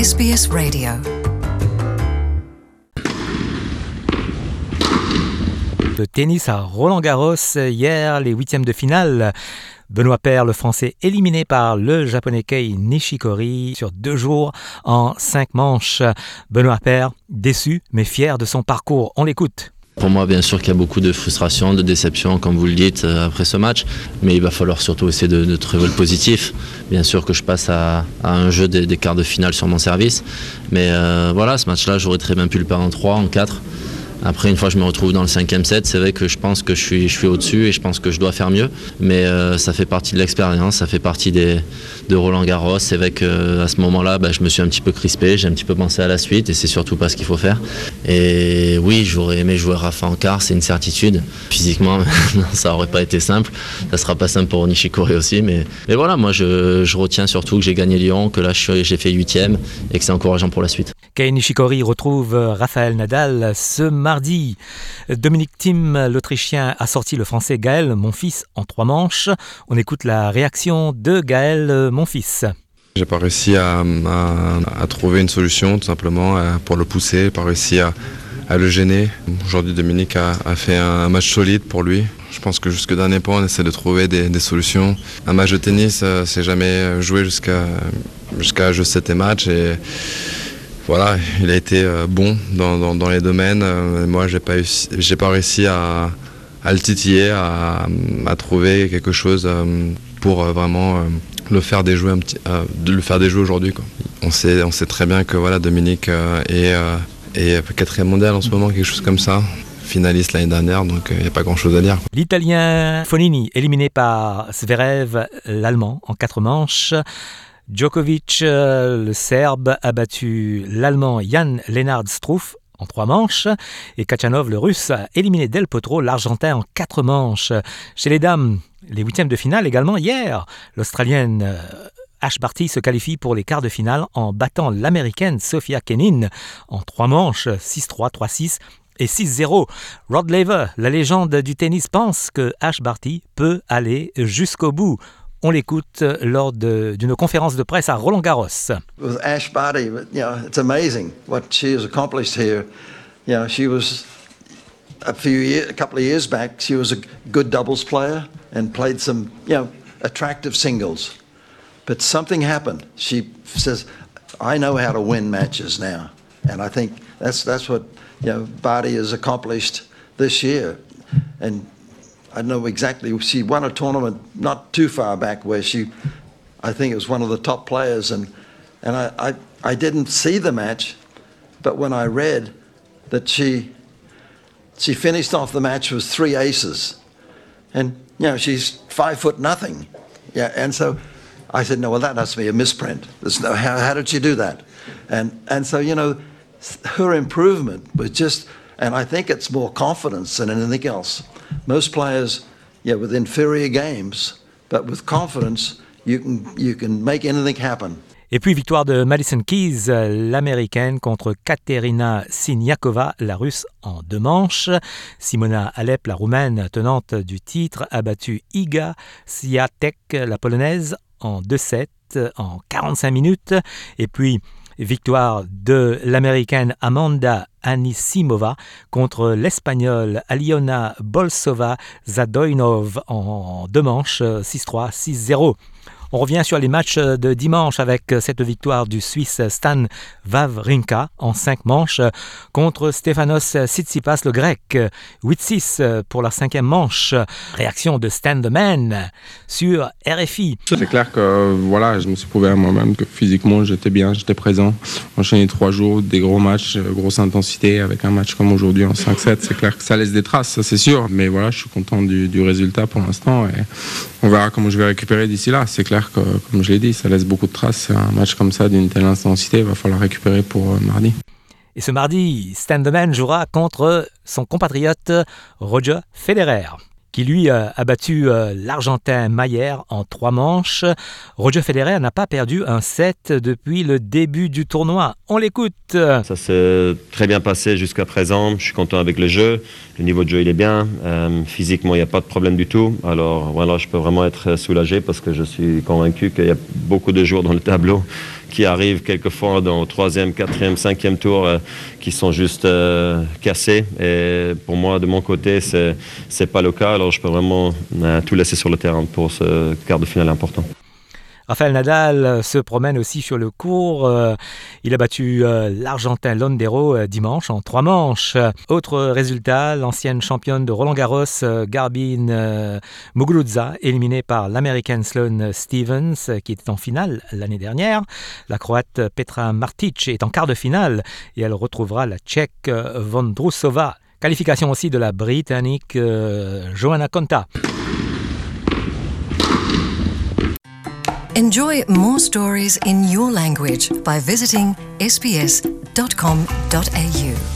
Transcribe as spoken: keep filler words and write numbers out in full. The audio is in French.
S B S Radio. De tennis à Roland-Garros, hier, les huitièmes de finale. Benoît Paire, le Français, éliminé par le Japonais Kei Nishikori sur deux jours en cinq manches. Benoît Paire, déçu mais fier de son parcours. On l'écoute. Pour moi, bien sûr qu'il y a beaucoup de frustration, de déception, comme vous le dites, après ce match. Mais il va falloir surtout essayer de, de trouver le positif. Bien sûr que je passe à, à un jeu des, des quarts de finale sur mon service. Mais euh, voilà, ce match-là, j'aurais très bien pu le perdre en trois, en quatre. Après, une fois que je me retrouve dans le cinquième set, c'est vrai que je pense que je suis, je suis au-dessus et je pense que je dois faire mieux. Mais euh, ça fait partie de l'expérience, ça fait partie des, de Roland-Garros. C'est vrai qu'à ce moment-là, bah, je me suis un petit peu crispé, j'ai un petit peu pensé à la suite et c'est surtout pas ce qu'il faut faire. Et oui, j'aurais aimé jouer Rafa en quart, c'est une certitude. Physiquement, ça aurait pas été simple. Ça sera pas simple pour Nishikori aussi. Mais, mais voilà, moi je, je retiens surtout que j'ai gagné Lyon, que là j'ai fait huitième et que c'est encourageant pour la suite. Kei Nishikori retrouve Rafael Nadal ce mardi. Dominic Thiem, l'Autrichien, a sorti le Français Gaël Monfils en trois manches. On écoute la réaction de Gaël Monfils. J'ai pas réussi à, à, à trouver une solution tout simplement pour le pousser, pas réussi à, à le gêner. Aujourd'hui, Dominic a, a fait un match solide pour lui. Je pense que jusque dernier point, on essaie de trouver des, des solutions. Un match de tennis, c'est jamais joué jusqu'à jusqu'à jeu sept et match. Et voilà, il a été bon dans, dans, dans les domaines. Moi, j'ai pas réussi, j'ai pas réussi à, à le titiller, à, à trouver quelque chose pour vraiment le faire déjouer, un petit, de le faire déjouer aujourd'hui, quoi. On sait, on sait très bien que voilà, Dominic est, est quatrième mondial en ce moment, quelque chose comme ça. Finaliste l'année dernière, donc il n'y a pas grand-chose à dire. L'Italien Fognini, éliminé par Zverev, l'Allemand, en quatre manches. Djokovic, le Serbe, a battu l'Allemand Jan Lennard Struff en trois manches. Et Khachanov, le Russe, a éliminé Del Potro, l'Argentin, en quatre manches. Chez les dames, les huitièmes de finale également hier. L'Australienne Ash Barty se qualifie pour les quarts de finale en battant l'Américaine Sofia Kenin en trois manches, six trois, trois six et six zéro. Rod Laver, la légende du tennis, pense que Ash Barty peut aller jusqu'au bout. On l'écoute lors de, d'une conférence de presse à Roland-Garros. With Ash Barty, you know, it's amazing what she has accomplished here. You know, she was a few years, a couple of years back, she was a good doubles player and played some, you know, attractive singles. But something happened. She says, "I know how to win matches now," and I think that's that's what, you know, Barty has accomplished this year. And I don't know exactly, she won a tournament not too far back where she, I think it was one of the top players, and and I, I, I didn't see the match, but when I read that she she finished off the match with three aces, and you know, she's five foot nothing, yeah, and so I said, no, well, that has to be a misprint. There's no, how, how did she do that? And and so, you know, her improvement was just, and I think it's more confidence than anything else. Most players, yeah, with inferior games, but with confidence, you can you can make anything happen. Et puis victoire de Madison Keys, l'américaine, contre Katerina Siniakova, la russe, en deux manches. Simona Halep, la roumaine tenante du titre, a battu Iga Swiatek, la polonaise, en deux sept en quarante-cinq minutes. Et puis victoire de l'américaine Amanda Anisimova contre l'espagnole Aliona Bolsova Zadojnov en deux manches, six trois, six zéro. On revient sur les matchs de dimanche avec cette victoire du Suisse Stan Wawrinka en cinq manches contre Stefanos Tsitsipas, le Grec, huit six pour la cinquième manche. Réaction de Stan the Man sur R F I. C'est clair que voilà, je me suis prouvé à moi-même que physiquement j'étais bien, j'étais présent. Enchaîner trois jours, des gros matchs, grosse intensité avec un match comme aujourd'hui en cinq sept, c'est clair que ça laisse des traces, ça c'est sûr. Mais voilà, je suis content du, du résultat pour l'instant et on verra comment je vais récupérer d'ici là. C'est clair que, comme je l'ai dit, ça laisse beaucoup de traces. Un match comme ça, d'une telle intensité, il va falloir récupérer pour euh, mardi. Et ce mardi, Stan the Man jouera contre son compatriote Roger Federer, qui lui euh, a battu euh, l'Argentin Mayer en trois manches. Roger Federer n'a pas perdu un set depuis le début du tournoi. On l'écoute. Ça s'est très bien passé jusqu'à présent. Je suis content avec le jeu. Le niveau de jeu, il est bien. Euh, physiquement, il n'y a pas de problème du tout. Alors voilà, je peux vraiment être soulagé parce que je suis convaincu qu'il y a beaucoup de joueurs dans le tableau qui arrivent quelquefois dans le troisième, quatrième, cinquième tour euh, qui sont juste euh, cassés. Et pour moi, de mon côté, c'est c'est pas le cas. Alors je peux vraiment euh, tout laisser sur le terrain pour ce quart de finale important. Rafael Nadal se promène aussi sur le court. Il a battu l'Argentin Londero dimanche en trois manches. Autre résultat, l'ancienne championne de Roland-Garros, Garbine Muguruza, éliminée par l'Américaine Sloane Stephens, qui était en finale l'année dernière. La Croate Petra Martic est en quart de finale et elle retrouvera la Tchèque Vondrousova. Qualification aussi de la Britannique Johanna Konta. Enjoy more stories in your language by visiting s b s dot com dot a u.